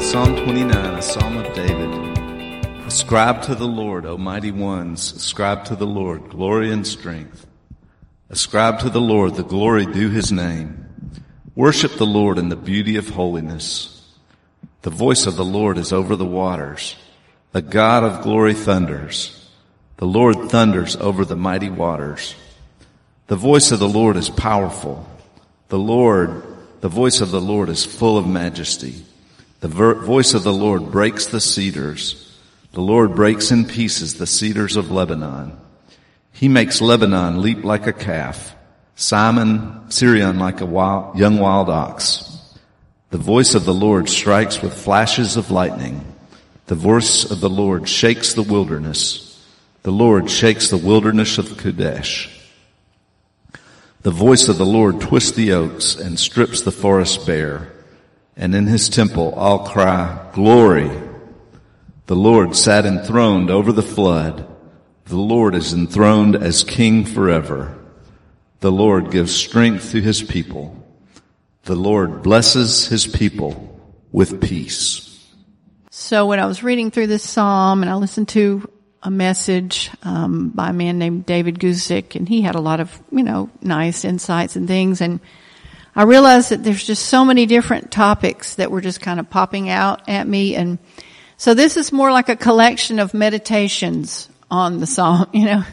Psalm 29, a psalm of David. Ascribe to the Lord, O mighty ones. Ascribe to the Lord glory and strength. Ascribe to the Lord the glory due his name. Worship the Lord in the beauty of holiness. The voice of the Lord is over the waters. The God of glory thunders. The Lord thunders over the mighty waters. The voice of the Lord is powerful. The voice of the Lord is full of majesty. The voice of the Lord breaks the cedars. The Lord breaks in pieces the cedars of Lebanon. He makes Lebanon leap like a calf, Sirion like a young wild ox. The voice of the Lord strikes with flashes of lightning. The voice of the Lord shakes the wilderness. The Lord shakes the wilderness of Kadesh. The voice of the Lord twists the oaks and strips the forest bare. And in his temple all cry, glory. The Lord sat enthroned over the flood. The Lord is enthroned as king forever. The Lord gives strength to his people. The Lord blesses his people with peace. So when I was reading through this psalm and I listened to a message by a man named David Guzik, and he had a lot of, nice insights and things, and I realized that there's just so many different topics that were just kind of popping out at me. And so this is more like a collection of meditations on the psalm,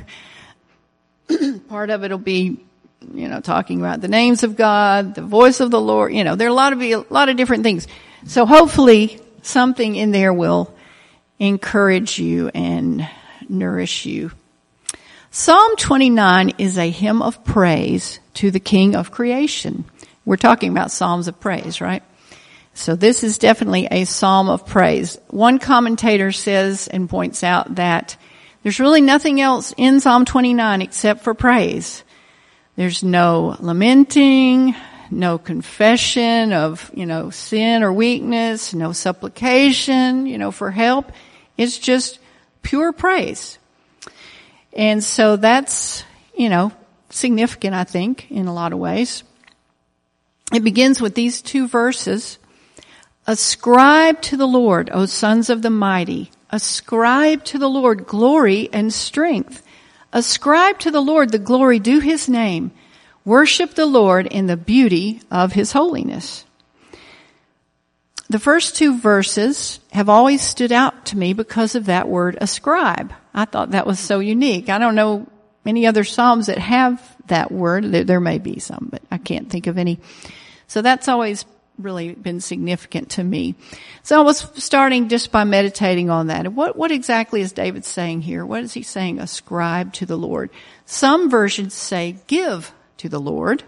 Part of it will be, talking about the names of God, the voice of the Lord, there are a lot of different things. So hopefully something in there will encourage you and nourish you. Psalm 29 is a hymn of praise to the King of creation. We're talking about psalms of praise, right? So this is definitely a psalm of praise. One commentator says and points out that there's really nothing else in Psalm 29 except for praise. There's no lamenting, no confession of, sin or weakness, no supplication, for help. It's just pure praise. And so that's, significant, I think, in a lot of ways. It begins with these two verses. Ascribe to the Lord, O sons of the mighty. Ascribe to the Lord glory and strength. Ascribe to the Lord the glory due his name. Worship the Lord in the beauty of his holiness. The first two verses have always stood out to me because of that word ascribe. I thought that was so unique. I don't know any other psalms that have that word. There may be some, but I can't think of any. So that's always really been significant to me. So I was starting just by meditating on that. What exactly is David saying here? What is he saying? Ascribe to the Lord. Some versions say give to the Lord.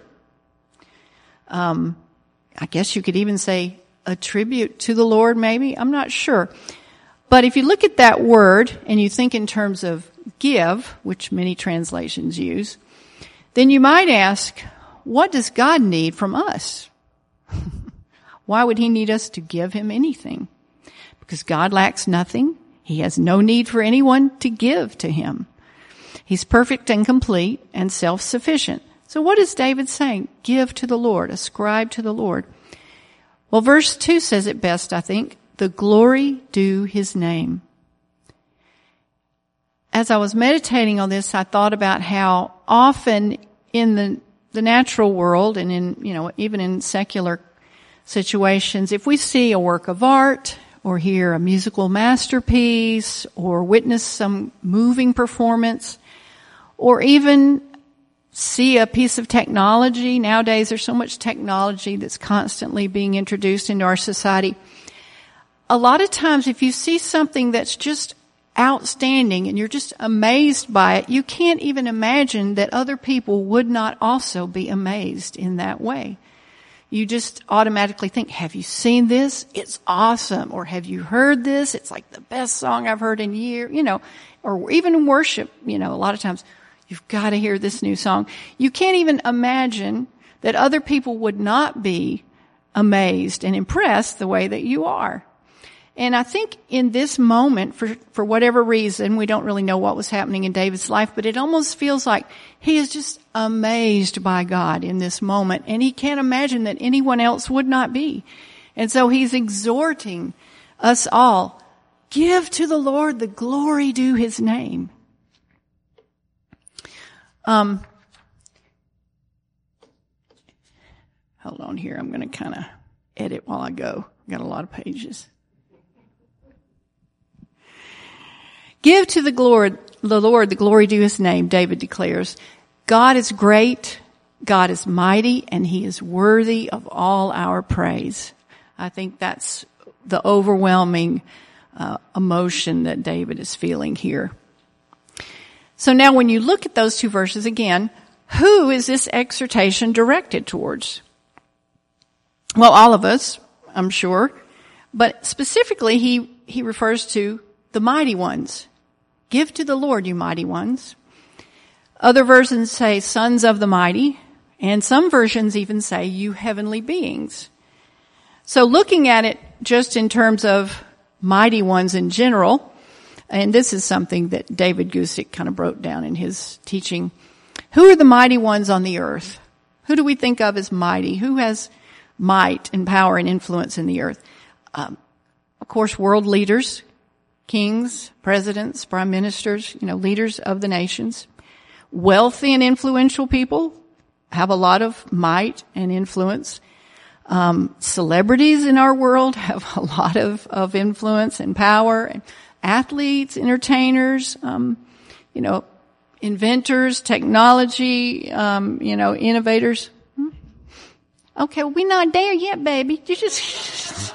I guess you could even say attribute to the Lord, maybe. I'm not sure. But if you look at that word and you think in terms of give, which many translations use, then you might ask, what does God need from us? Why would he need us to give him anything? Because God lacks nothing. He has no need for anyone to give to him. He's perfect and complete and self-sufficient. So what is David saying? Give to the Lord. Ascribe to the Lord. Well, verse 2 says it best, I think. The glory due his name. As I was meditating on this, I thought about how often in the natural world and in, even in secular situations, if we see a work of art or hear a musical masterpiece or witness some moving performance or even see a piece of technology. Nowadays there's so much technology that's constantly being introduced into our society. A lot of times if you see something that's just outstanding and you're just amazed by it, you can't even imagine that other people would not also be amazed in that way. You just automatically think, have you seen this? It's awesome. Or have you heard this? It's like the best song I've heard in years, or even in worship, a lot of times you've got to hear this new song. You can't even imagine that other people would not be amazed and impressed the way that you are. And I think in this moment, for whatever reason, we don't really know what was happening in David's life, but it almost feels like he is just amazed by God in this moment, and he can't imagine that anyone else would not be. And so he's exhorting us all. Give to the Lord the glory due his name. Hold on here. I'm going to kind of edit while I go. I've got a lot of pages. Give to the Lord the glory due his name, David declares. God is great, God is mighty, and he is worthy of all our praise. I think that's the overwhelming emotion that David is feeling here. So now when you look at those two verses again, who is this exhortation directed towards? Well, all of us, I'm sure, but specifically he refers to the mighty ones. Give to the Lord, you mighty ones. Other versions say sons of the mighty, and some versions even say you heavenly beings. So looking at it just in terms of mighty ones in general, and this is something that David Gusick kind of broke down in his teaching. Who are the mighty ones on the earth? Who do we think of as mighty? Who has might and power and influence in the earth? Of course, world leaders, kings, presidents, prime ministers, leaders of the nations. Wealthy and influential people have a lot of might and influence. Celebrities in our world have a lot of influence and power. Athletes, entertainers, inventors, technology, innovators. Okay, well, we're not there yet, baby. You just...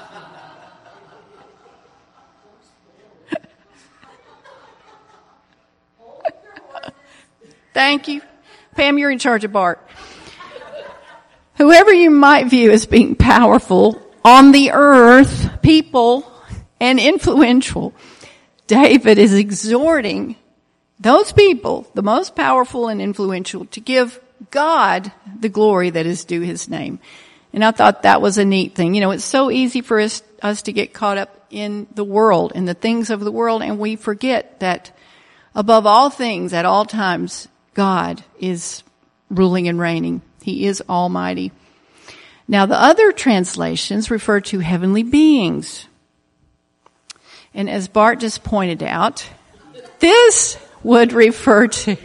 Thank you. Pam, you're in charge of Bart. Whoever you might view as being powerful on the earth, people, and influential, David is exhorting those people, the most powerful and influential, to give God the glory that is due his name. And I thought that was a neat thing. It's so easy for us to get caught up in the world, in the things of the world, and we forget that above all things, at all times, God is ruling and reigning. He is almighty. Now, the other translations refer to heavenly beings. And as Bart just pointed out, this would refer to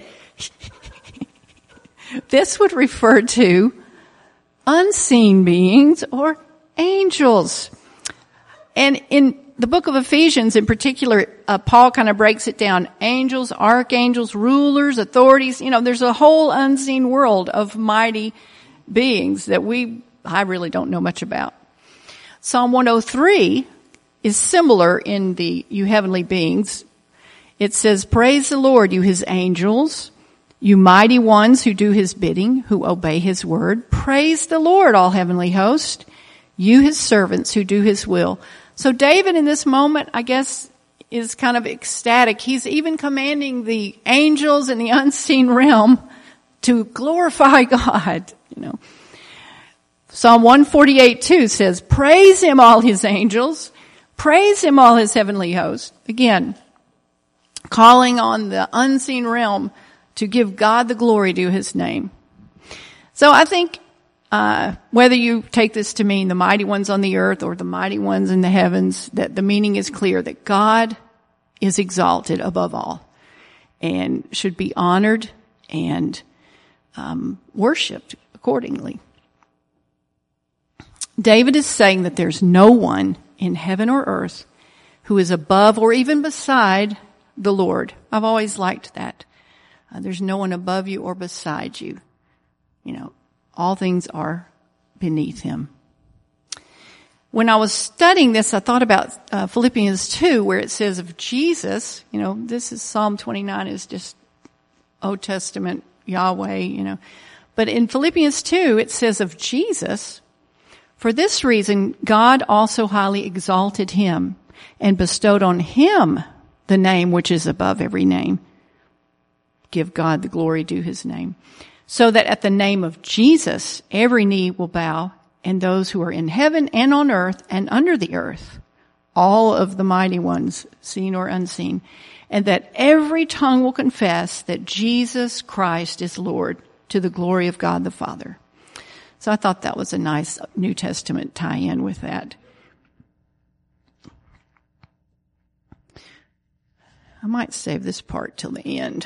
unseen beings or angels. And in the book of Ephesians in particular, Paul kind of breaks it down. Angels, archangels, rulers, authorities. There's a whole unseen world of mighty beings that I really don't know much about. Psalm 103 is similar in the you heavenly beings. It says, praise the Lord, you his angels, you mighty ones who do his bidding, who obey his word. Praise the Lord, all heavenly host, you his servants who do his will. So David in this moment, I guess, is kind of ecstatic. He's even commanding the angels in the unseen realm to glorify God, Psalm 148:2 says, praise him, all his angels. Praise him, all his heavenly hosts. Again, calling on the unseen realm to give God the glory due his name. So I think whether you take this to mean the mighty ones on the earth or the mighty ones in the heavens, that the meaning is clear, that God is exalted above all and should be honored and worshipped accordingly. David is saying that there's no one in heaven or earth who is above or even beside the Lord. I've always liked that. There's no one above you or beside you. All things are beneath him. When I was studying this, I thought about Philippians 2, where it says of Jesus, this is Psalm 29 is just Old Testament Yahweh, But in Philippians 2, it says of Jesus, for this reason, God also highly exalted him and bestowed on him the name which is above every name. Give God the glory due his name. So that at the name of Jesus, every knee will bow, and those who are in heaven and on earth and under the earth, all of the mighty ones, seen or unseen, and that every tongue will confess that Jesus Christ is Lord, to the glory of God the Father. So I thought that was a nice New Testament tie-in with that. I might save this part till the end.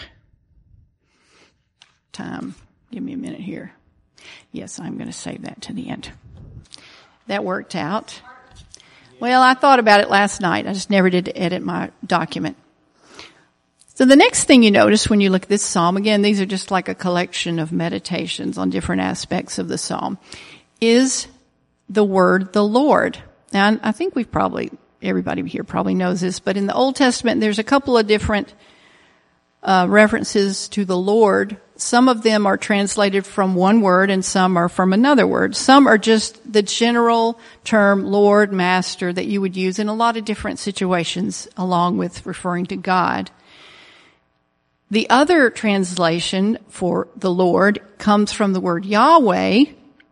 Give me a minute here. Yes, I'm going to save that to the end. That worked out. Well, I thought about it last night. I just never did edit my document. So the next thing you notice when you look at this psalm, again, these are just like a collection of meditations on different aspects of the psalm, is the word, the Lord. Now, I think everybody here probably knows this, but in the Old Testament, there's a couple of different references to the Lord. Some of them are translated from one word and some are from another word. Some are just the general term Lord, Master that you would use in a lot of different situations along with referring to God. The other translation for the Lord comes from the word Yahweh,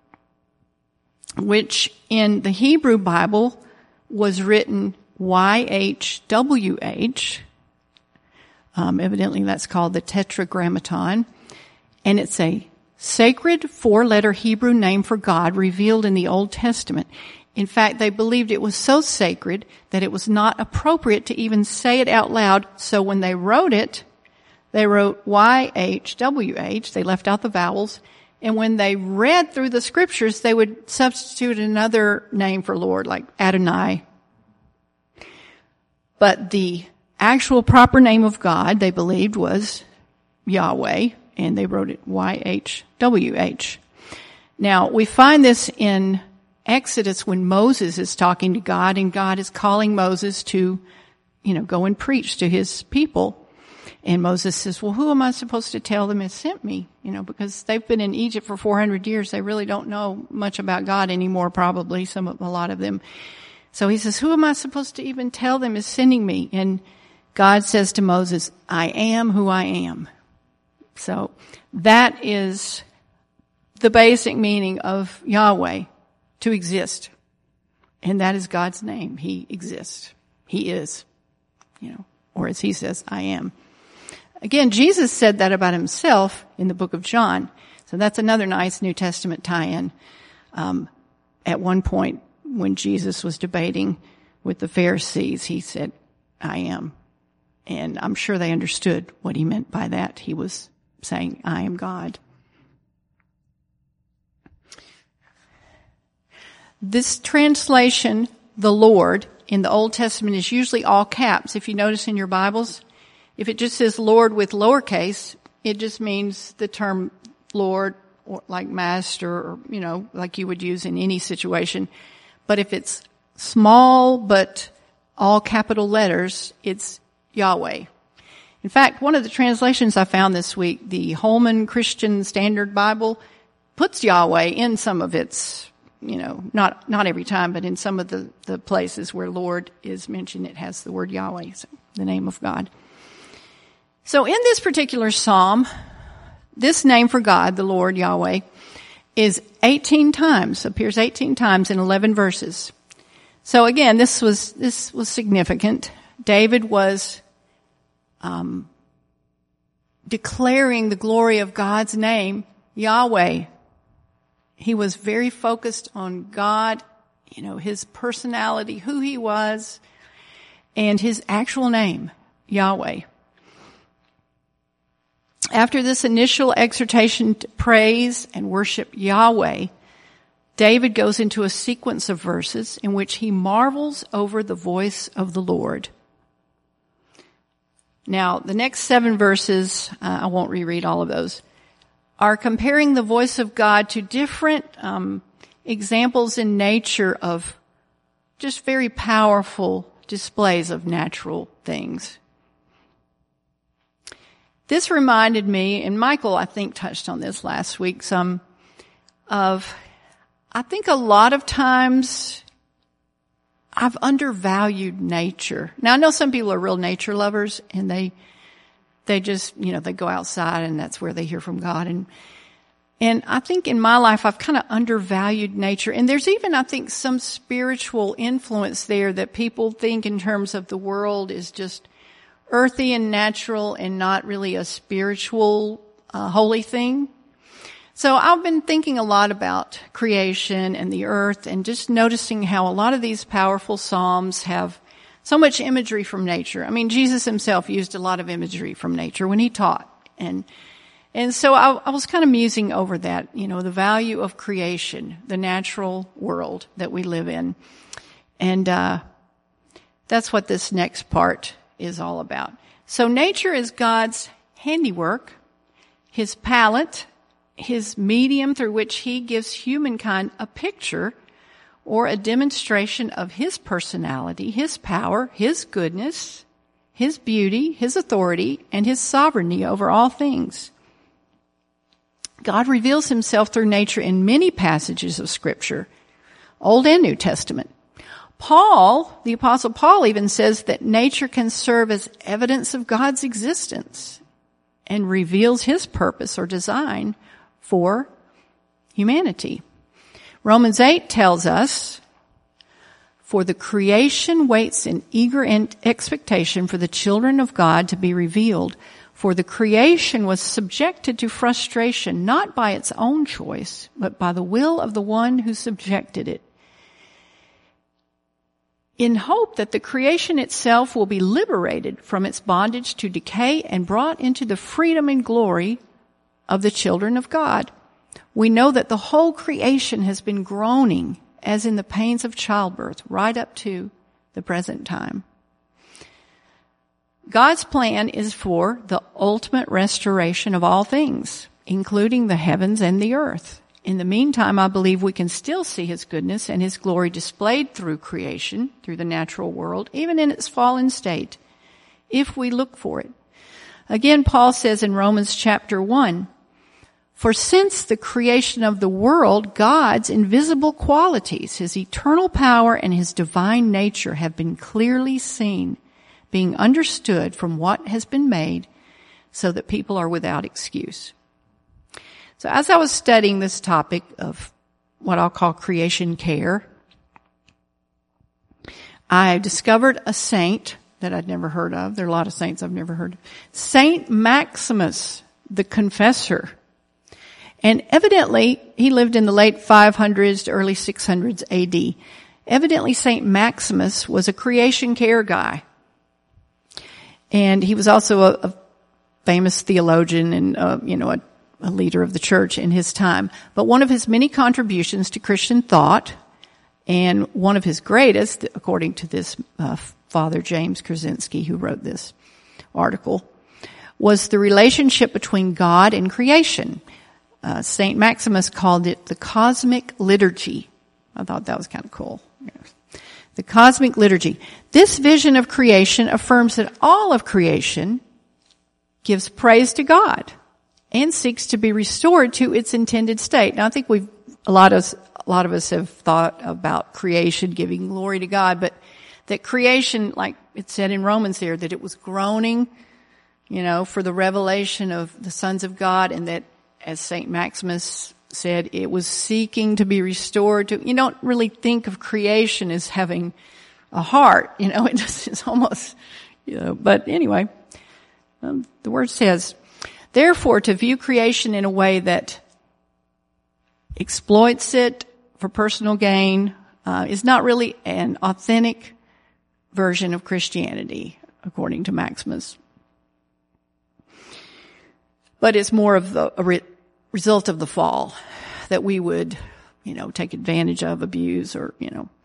which in the Hebrew Bible was written YHWH. Evidently that's called the Tetragrammaton. And it's a sacred 4-letter Hebrew name for God revealed in the Old Testament. In fact, they believed it was so sacred that it was not appropriate to even say it out loud. So when they wrote it, they wrote YHWH. They left out the vowels. And when they read through the scriptures, they would substitute another name for Lord, like Adonai. But the actual proper name of God, they believed, was Yahweh, and they wrote it YHWH. Now, we find this in Exodus when Moses is talking to God, and God is calling Moses to, go and preach to his people. And Moses says, well, who am I supposed to tell them has sent me? Because they've been in Egypt for 400 years. They really don't know much about God anymore, probably, a lot of them. So he says, who am I supposed to even tell them is sending me? And God says to Moses, I am who I am. So that is the basic meaning of Yahweh, to exist. And that is God's name. He exists. He is, or as he says, I am. Again, Jesus said that about himself in the book of John. So that's another nice New Testament tie-in. At one point when Jesus was debating with the Pharisees, he said, I am. And I'm sure they understood what he meant by that. He was saying, I am God. This translation, the Lord, in the Old Testament is usually all caps. If you notice in your Bibles, if it just says Lord with lowercase, it just means the term Lord, or like master, or, like you would use in any situation. But if it's small but all capital letters, it's Yahweh. In fact, one of the translations I found this week, the Holman Christian Standard Bible, puts Yahweh in some of its, not every time, but in some of the places where Lord is mentioned, it has the word Yahweh, so the name of God. So in this particular psalm, this name for God, the Lord Yahweh, is 18 times, appears 18 times in 11 verses. So again, this was significant. David was declaring the glory of God's name, Yahweh. He was very focused on God, his personality, who he was, and his actual name, Yahweh. After this initial exhortation to praise and worship Yahweh, David goes into a sequence of verses in which he marvels over the voice of the Lord. Now, the next 7 verses, I won't reread all of those, are comparing the voice of God to different examples in nature of just very powerful displays of natural things. This reminded me, and Michael, I think, touched on this last week, I think a lot of times I've undervalued nature. Now, I know some people are real nature lovers, and they just, they go outside and that's where they hear from God. And I think in my life, I've kind of undervalued nature. And there's even, I think, some spiritual influence there that people think in terms of the world is just earthy and natural and not really a spiritual, holy thing. So I've been thinking a lot about creation and the earth and just noticing how a lot of these powerful psalms have So much imagery from nature. I mean, Jesus himself used a lot of imagery from nature when he taught. And so I was kind of musing over that, you know, the value of creation, the natural world that we live in. And that's what this next part is all about. So nature is God's handiwork, his palette, his medium through which he gives humankind a picture or a demonstration of his personality, his power, his goodness, his beauty, his authority, and his sovereignty over all things. God reveals himself through nature in many passages of Scripture, Old and New Testament. Paul, the Apostle Paul, even says that nature can serve as evidence of God's existence and reveals his purpose or design for humanity. Romans 8 tells us, "For the creation waits in eager expectation for the children of God to be revealed. For the creation was subjected to frustration, not by its own choice, but by the will of the one who subjected it, in hope that the creation itself will be liberated from its bondage to decay and brought into the freedom and glory of the children of God. We know that the whole creation has been groaning as in the pains of childbirth right up to the present time." God's plan is for the ultimate restoration of all things, including the heavens and the earth. In the meantime, I believe we can still see his goodness and his glory displayed through creation, through the natural world, even in its fallen state, if we look for it. Again, Paul says in Romans chapter 1, "For since the creation of the world, God's invisible qualities, his eternal power and his divine nature have been clearly seen, being understood from what has been made, so that people are without excuse." So as I was studying this topic of what I'll call creation care, I discovered a saint that I'd never heard of. There are a lot of saints I've never heard of. Saint Maximus, the Confessor. And evidently, he lived in the late 500s to early 600s AD. Evidently, Saint Maximus was a creation care guy. And he was also a famous theologian and, a leader of the church in his time. But one of his many contributions to Christian thought, and one of his greatest, according to this Father James Krasinski, who wrote this article, was the relationship between God and creation. St. Maximus called it the cosmic liturgy. I thought that was kind of cool. The cosmic liturgy. This vision of creation affirms that all of creation gives praise to God and seeks to be restored to its intended state. Now, I think a lot of us have thought about creation giving glory to God, but that creation, like it said in Romans there, that it was groaning, for the revelation of the sons of God, and that, as St. Maximus said, it was seeking to be restored to. You don't really think of creation as having a heart, it's almost, but anyway, the word says, therefore, to view creation in a way that exploits it for personal gain is not really an authentic version of Christianity, according to Maximus. But it's more of a result of the fall, that we would, take advantage of, abuse, or,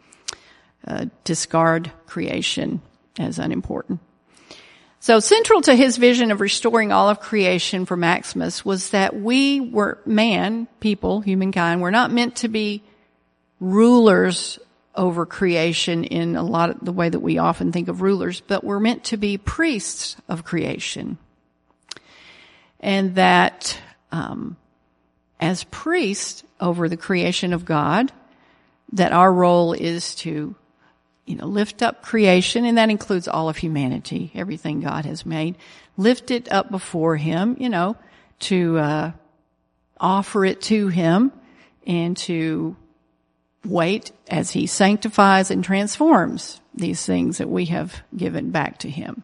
discard creation as unimportant. So central to his vision of restoring all of creation for Maximus was that we were humankind, were not meant to be rulers over creation in a lot of the way that we often think of rulers, but we're meant to be priests of creation. And that, as priests over the creation of God, that our role is to, lift up creation, and that includes all of humanity, everything God has made, lift it up before him, to offer it to him, and to wait as he sanctifies and transforms these things that we have given back to him.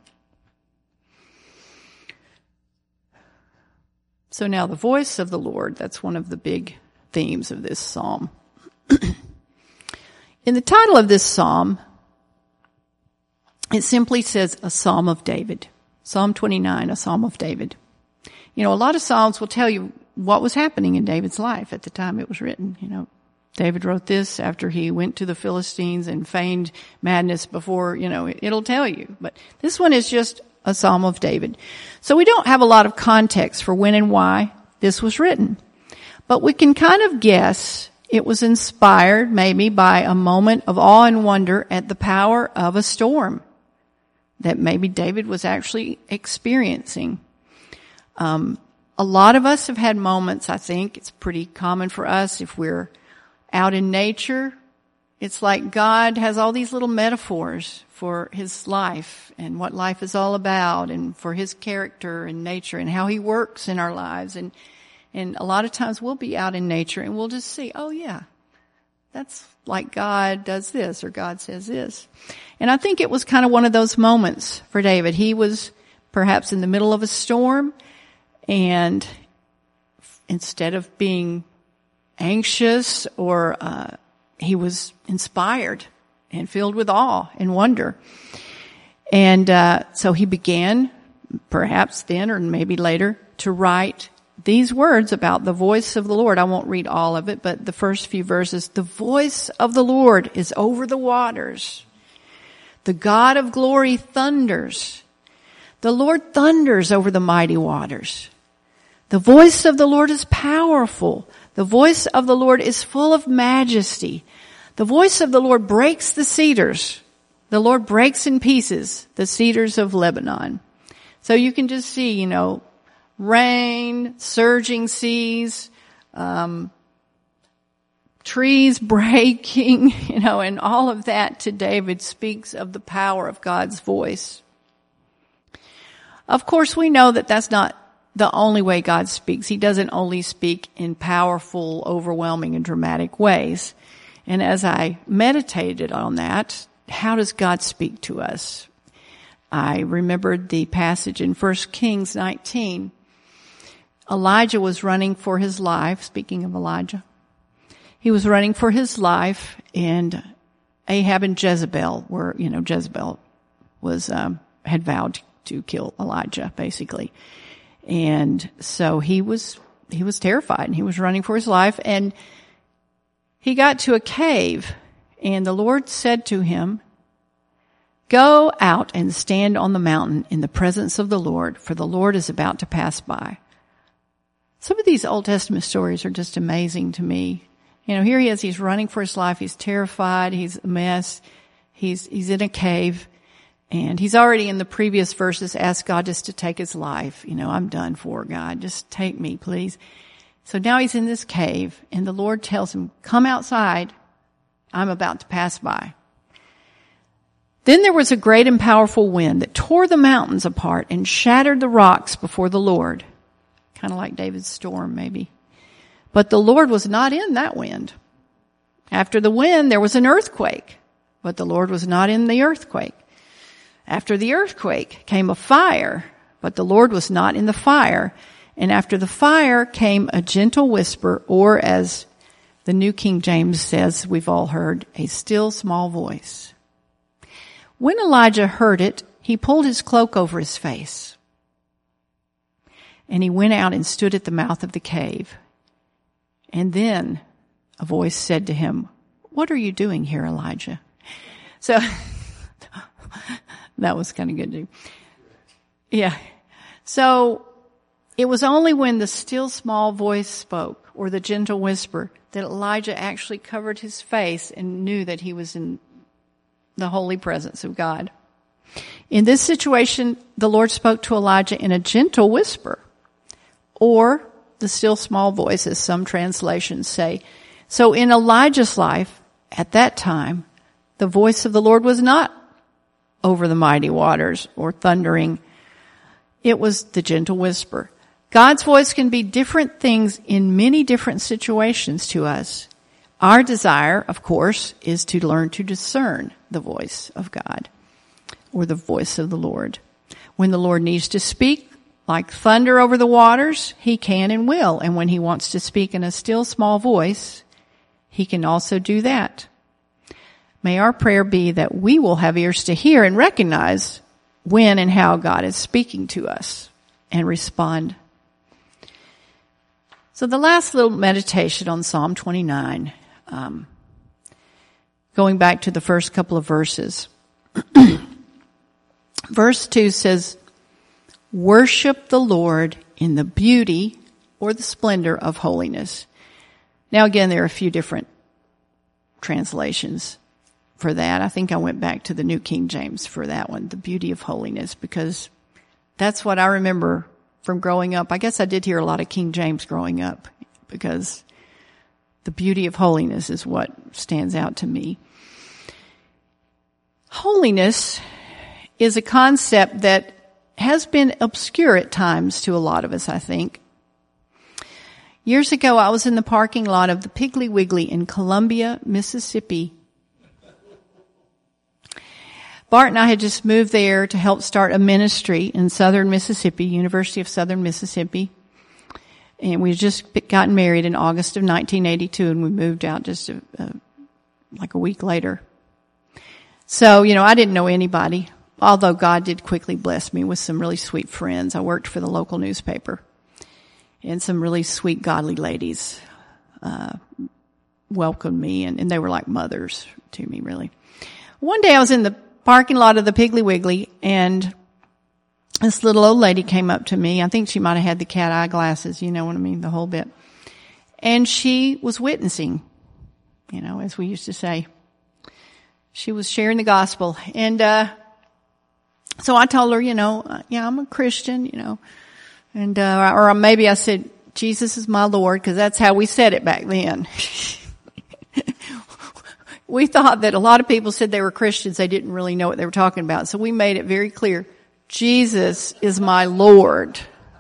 So now the voice of the Lord, that's one of the big themes of this psalm. In the title of this psalm, It simply says a Psalm of David. Psalm 29, a Psalm of David. You know, a lot of Psalms will tell you what was happening in David's life at the time it was written. You know, David wrote this after he went to the Philistines and feigned madness before, you know, it'll tell you. But this one is just a Psalm of David. So we don't have a lot of context for when and why this was written. But we can kind of guess it was inspired maybe by a moment of awe and wonder at the power of a storm that maybe David was actually experiencing. A lot of us have had moments, I think, it's pretty common for us if we're out in nature. It's like God has all these little metaphors for his life and what life is all about and for his character and nature and how he works in our lives. And a lot of times we'll be out in nature and we'll just see, oh yeah, that's like God does this or God says this. And I think it was kind of one of those moments for David. He was perhaps in the middle of a storm, and instead of being anxious or he was inspired and filled with awe and wonder. And so he began, perhaps then or maybe later, to write these words about the voice of the Lord. I won't read all of it, but the first few verses. The voice of the Lord is over the waters. The God of glory thunders. The Lord thunders over the mighty waters. The voice of the Lord is powerful. The voice of the Lord is full of majesty. The voice of the Lord breaks the cedars. The Lord breaks in pieces the cedars of Lebanon. So you can just see, you know, rain, surging seas, trees breaking, you know, and all of that to David speaks of the power of God's voice. Of course, we know that that's not the only way God speaks. He doesn't only speak in powerful, overwhelming, and dramatic ways. And as I meditated on that, how does God speak to us? I remembered the passage in 1 Kings 19. Elijah was running for his life. Speaking of Elijah, he was running for his life, and Ahab and Jezebel were, you know, Jezebel was, had vowed to kill Elijah, basically. And so he was terrified, and he was running for his life, and he got to a cave, and the Lord said to him, "Go out and stand on the mountain in the presence of the Lord, for the Lord is about to pass by." Some of these Old Testament stories are just amazing to me. You know, here he is, he's running for his life, he's terrified, he's a mess, he's in a cave, and he's already in the previous verses asked God just to take his life. You know, I'm done for, God, just take me, please. So now he's in this cave, and the Lord tells him, "Come outside, I'm about to pass by." Then there was a great and powerful wind that tore the mountains apart and shattered the rocks before the Lord. Kind of like David's storm, maybe. But the Lord was not in that wind. After the wind, there was an earthquake, but the Lord was not in the earthquake. After the earthquake came a fire, but the Lord was not in the fire. And after the fire came a gentle whisper, or as the New King James says, we've all heard, a still small voice. When Elijah heard it, he pulled his cloak over his face. And he went out and stood at the mouth of the cave. And then a voice said to him, "What are you doing here, Elijah?" So that was kind of good too. Yeah. So it was only when the still small voice spoke, or the gentle whisper, that Elijah actually covered his face and knew that he was in the holy presence of God. In this situation, the Lord spoke to Elijah in a gentle whisper, or the still small voice, as some translations say. So in Elijah's life, at that time, the voice of the Lord was not over the mighty waters or thundering. It was the gentle whisper. God's voice can be different things in many different situations to us. Our desire, of course, is to learn to discern the voice of God or the voice of the Lord. When the Lord needs to speak like thunder over the waters, he can and will. And when he wants to speak in a still small voice, he can also do that. May our prayer be that we will have ears to hear and recognize when and how God is speaking to us and respond. So the last little meditation on Psalm 29, going back to the first couple of verses. Verse 2 says, worship the Lord in the beauty or the splendor of holiness. Now again, there are a few different translations for that. I think I went back to the New King James for that one, the beauty of holiness, because that's what I remember from growing up. I guess I did hear a lot of King James growing up because the beauty of holiness is what stands out to me. Holiness is a concept that has been obscure at times to a lot of us, I think. Years ago, I was in the parking lot of the Piggly Wiggly in Columbia, Mississippi. Bart and I had just moved there to help start a ministry in Southern Mississippi, University of Southern Mississippi. And we had just gotten married in August of 1982, and we moved out just like a week later. So, I didn't know anybody, although God did quickly bless me with some really sweet friends. I worked for the local newspaper, and some really sweet, godly ladies welcomed me, and they were like mothers to me, really. One day I was in the parking lot of the Piggly Wiggly, and this little old lady came up to me. I think she might have had the cat eye glasses, you know what I mean, the whole bit. And she was witnessing, as we used to say. She was sharing the gospel. And so I told her, yeah, I'm a Christian, and or maybe I said, Jesus is my Lord, because that's how we said it back then. We thought that a lot of people said they were Christians. They didn't really know what they were talking about. So we made it very clear. Jesus is my Lord.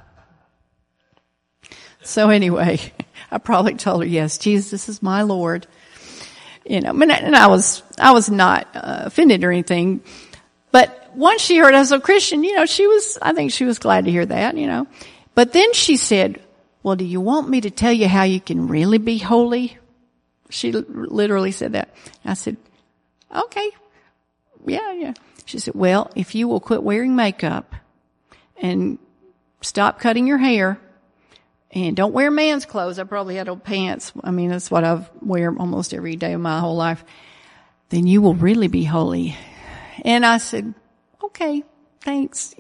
So anyway, I probably told her, yes, Jesus is my Lord. And I was not offended or anything. But once she heard I was a Christian, I think she was glad to hear that, But then she said, well, do you want me to tell you how you can really be holy? She literally said that. I said, okay. Yeah. She said, well, if you will quit wearing makeup and stop cutting your hair and don't wear man's clothes. I probably had old pants. That's what I wear almost every day of my whole life. Then you will really be holy. And I said, okay, thanks,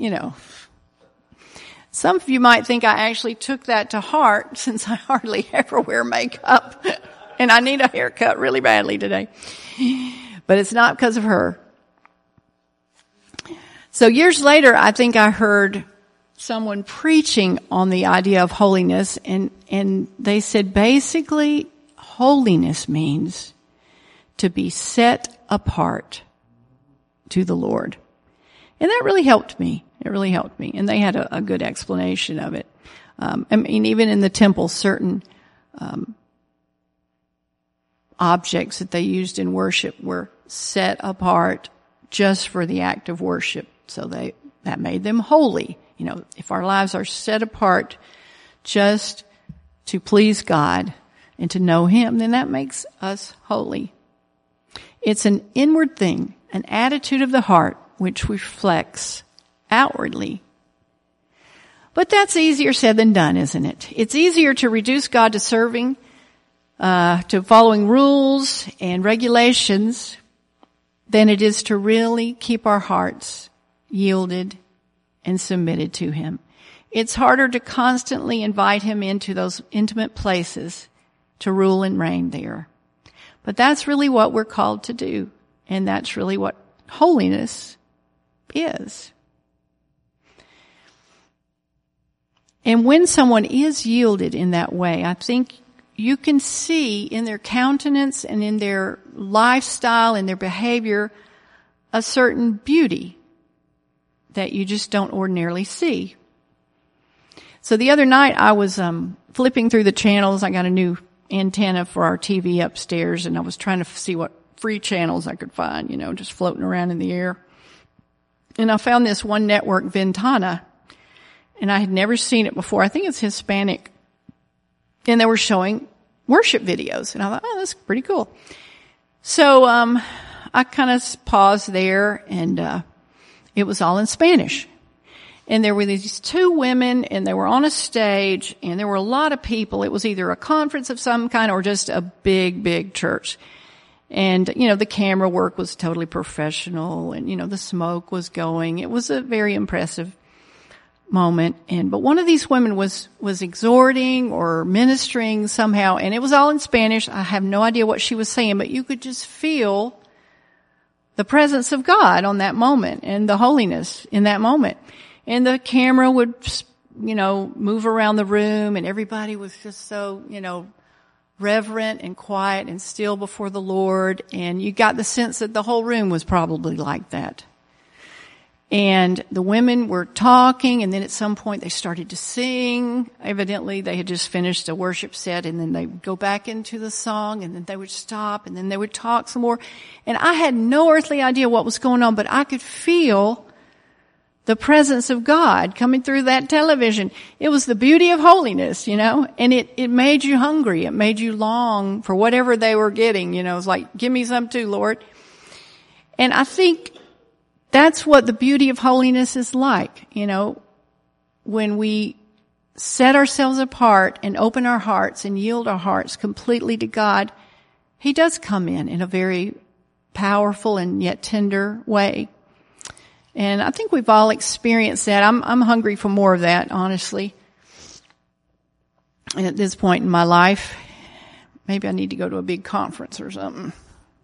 Some of you might think I actually took that to heart since I hardly ever wear makeup. And I need a haircut really badly today. But it's not because of her. So years later, I think I heard someone preaching on the idea of holiness, and they said basically holiness means to be set apart to the Lord. And that really helped me. It really helped me. And they had a good explanation of it. Even in the temple, certain objects that they used in worship were set apart just for the act of worship. So that made them holy. If our lives are set apart just to please God and to know Him, then that makes us holy. It's an inward thing, an attitude of the heart which reflects outwardly. But that's easier said than done, isn't it? It's easier to reduce God to serving, to following rules and regulations than it is to really keep our hearts yielded and submitted to Him. It's harder to constantly invite Him into those intimate places to rule and reign there. But that's really what we're called to do. And that's really what holiness is. And when someone is yielded in that way, I think you can see in their countenance and in their lifestyle and their behavior a certain beauty that you just don't ordinarily see. So the other night I was flipping through the channels. I got a new antenna for our TV upstairs, and I was trying to see what free channels I could find, just floating around in the air. And I found this one network, Ventana, and I had never seen it before. I think it's Hispanic. And they were showing worship videos. And I thought, oh, that's pretty cool. So I kind of paused there, and it was all in Spanish. And there were these two women, and they were on a stage, and there were a lot of people. It was either a conference of some kind or just a big, big church. And, the camera work was totally professional, and, the smoke was going. It was a very impressive moment. But one of these women was exhorting or ministering somehow, and it was all in Spanish. I have no idea what she was saying, but you could just feel the presence of God on that moment and the holiness in that moment. And the camera would, move around the room, and everybody was just so, reverent and quiet and still before the Lord. And you got the sense that the whole room was probably like that. And the women were talking, and then at some point they started to sing. Evidently they had just finished a worship set, and then they would go back into the song, and then they would stop, and then they would talk some more. And I had no earthly idea what was going on, but I could feel the presence of God coming through that television. It was the beauty of holiness, and it made you hungry. It made you long for whatever they were getting, It was like, give me some too, Lord. And I think that's what the beauty of holiness is like, when we set ourselves apart and open our hearts and yield our hearts completely to God. He does come in a very powerful and yet tender way. And I think we've all experienced that. I'm hungry for more of that, honestly. And at this point in my life, maybe I need to go to a big conference or something.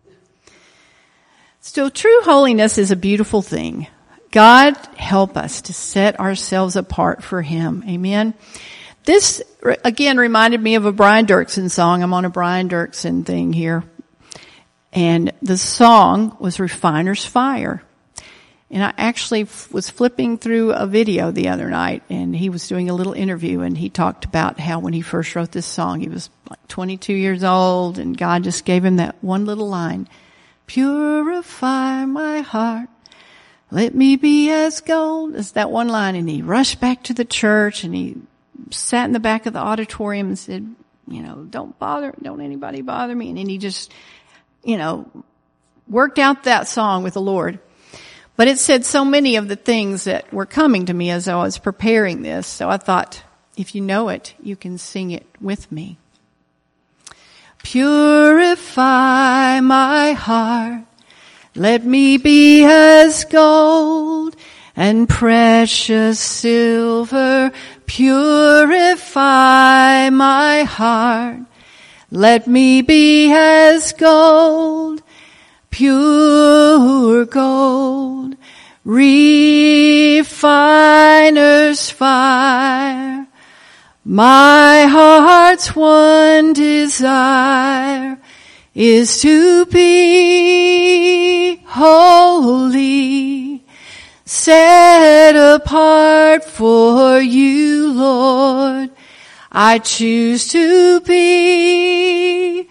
Still, true holiness is a beautiful thing. God help us to set ourselves apart for Him. Amen. This, again, reminded me of a Brian Dirksen song. I'm on a Brian Dirksen thing here. And the song was Refiner's Fire. And I actually was flipping through a video the other night, and he was doing a little interview, and he talked about how when he first wrote this song, he was like 22 years old, and God just gave him that one little line, purify my heart, let me be as gold. It's that one line, and he rushed back to the church, and he sat in the back of the auditorium and said, don't anybody bother me. And then he just, worked out that song with the Lord. But it said so many of the things that were coming to me as I was preparing this. So I thought, if you know it, you can sing it with me. Purify my heart, let me be as gold and precious silver. Purify my heart, let me be as gold, pure gold, refiner's fire. My heart's one desire is to be holy, set apart for you, Lord. I choose to be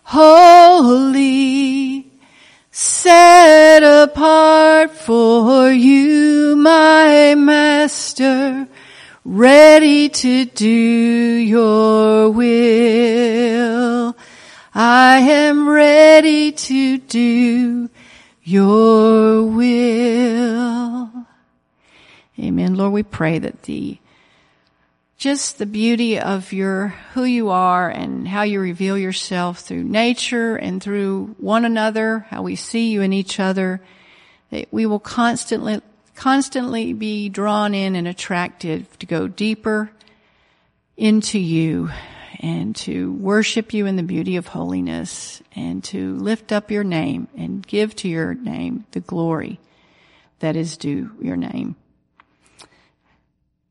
holy, set apart for you, my Master, ready to do your will. I am ready to do your will. Amen. Lord, we pray that just the beauty of who you are and how you reveal yourself through nature and through one another, how we see you in each other, that we will constantly be drawn in and attracted to go deeper into you and to worship you in the beauty of holiness and to lift up your name and give to your name the glory that is due your name.